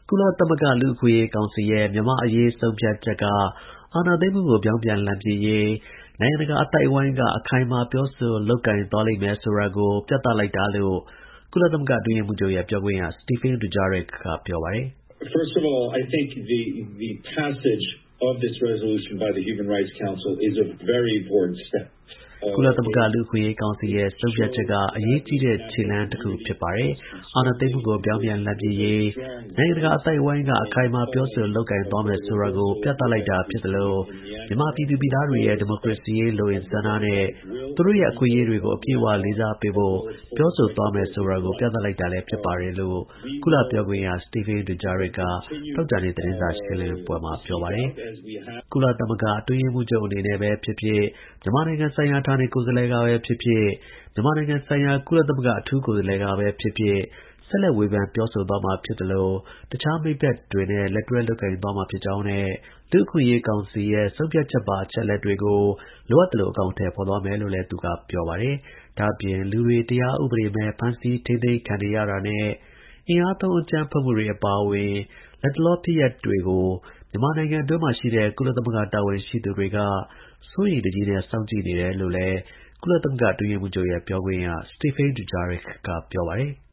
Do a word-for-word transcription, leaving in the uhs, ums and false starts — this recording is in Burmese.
ကုလသမဂ္ဂ လူ့အခွင့်အရေး ကောင်စီရဲ့ မြန်မာ့အရေး ဆုံးဖြတ်ချက်က အာဏာသိမ်းမှုကို ပြောင်းပြန်လှန်ပစ်ရေး နိုင်ငံတကာ အသိုက်အဝန်းက အခိုင်အမာ ပြောဆို လုပ်ကိုင်သွားလိမ့်မယ်ဆိုတာကို ပြသလိုက်တာလို့ ကုလသမဂ္ဂ အတွင်းရေးမှူးချုပ်ရဲ့ ပြောခွင့်ရ Stéphane Dujarric က ပြောပါတယ်။ First of all, I think the the passage of this resolution by the Human Rights Council is a very important step. ကုလသမဂ္ဂ လူ့အခွင့်အရေး ကောင်စီရဲ့ ဆုံးဖြတ်ချက်က အရေးကြီးတဲ့ ခြေလှမ်းတစ်ခု ဖြစ်ပါတယ်။ အာဏာသိမ်းမှုကို ပြောင်းပြန်လှန်ပစ်ရေး နိုင်ငံတကာ အသိုက်အဝန်းက အခိုင်အမာ ပြောဆို လုပ်ကိုင်သွားမယ်ဆိုတာကို ပြသလိုက်တာ ဖြစ်သလို မြန်မာပြည်သူပြည်သားတွေရဲ့ ဒီမိုကရေစီရေး လိုအင်ဆန္ဒနဲ့ သူတို့ရဲ့ အခွင့်အရေးတွေကို အပြည့်အဝ လေးစားပေးဖို့ ပြောဆိုသွားမယ်ဆိုတာကို ပြသလိုက်တာလည်း ဖြစ်ပါတယ်လို့ ကုလ ပြောခွင့်ရ Stéphane Dujarric က သောကြာနေ့ သတင်းစာ ရှင်းလင်းပွဲမှာ ပြောပါတယ်။ ကုလသမဂ္ဂ အတွင်းရေးမှူးချုပ် အနေနဲ့ပဲ ဖြစ်ဖြစ်၊ မြန်မာနိုင်ငံဆိုင်ရာ ဌာနေကိုယ်စားလှယ်ကပဲ ဖြစ်ဖြစ်၊ မြန်မာနိုင်ငံဆိုင်ရာ ကုလသမဂ္ဂ အထူးကိုယ်စားလှယ်ကပဲ ဖြစ်ဖြစ် ဆက်လက် ဝေဖန် ပြောဆိုသွားမှာ ဖြစ်သလို တခြား မိတ်ဘက်တွေနဲ့ လက်တွဲ လုပ်ကိုင်သွားမှာ ဖြစ်ကြောင်းနဲ့ လူ့အခွင့်အရေး ကောင်စီရဲ့ ဆုံးဖြတ်ချက်ပါ အချက်အလက်တွေကို လိုအပ်သလို အကောင်အထည် ဖော်သွားမယ်လို့လည်း သူက ပြောပါတယ်။ ဒါ့အပြင် လူတွေ တရားဥပဒေမဲ့ ဖမ်းဆီး ထိန်းသိမ်းခံနေရတာနဲ့ အင်အားသုံး အကြမ်းဖက်မှုတွေ အပါအဝင် လတ်တလော ဖြစ်ရပ်တွေကို မြန်မာနိုင်ငံအတွင်းမှာရှိတဲ့ ကုလသမဂ္ဂ တာဝန်ရှိသူတွေက စိုးရိမ်တကြီးနဲ့ စောင့်ကြည့်နေတယ်လို့လည်း ကုလသမဂ္ဂ အတွင်းရေးမှူးချုပ်ရဲ့ ပြောခွင့်ရ Stéphane Dujarric က ပြောပါတယ်။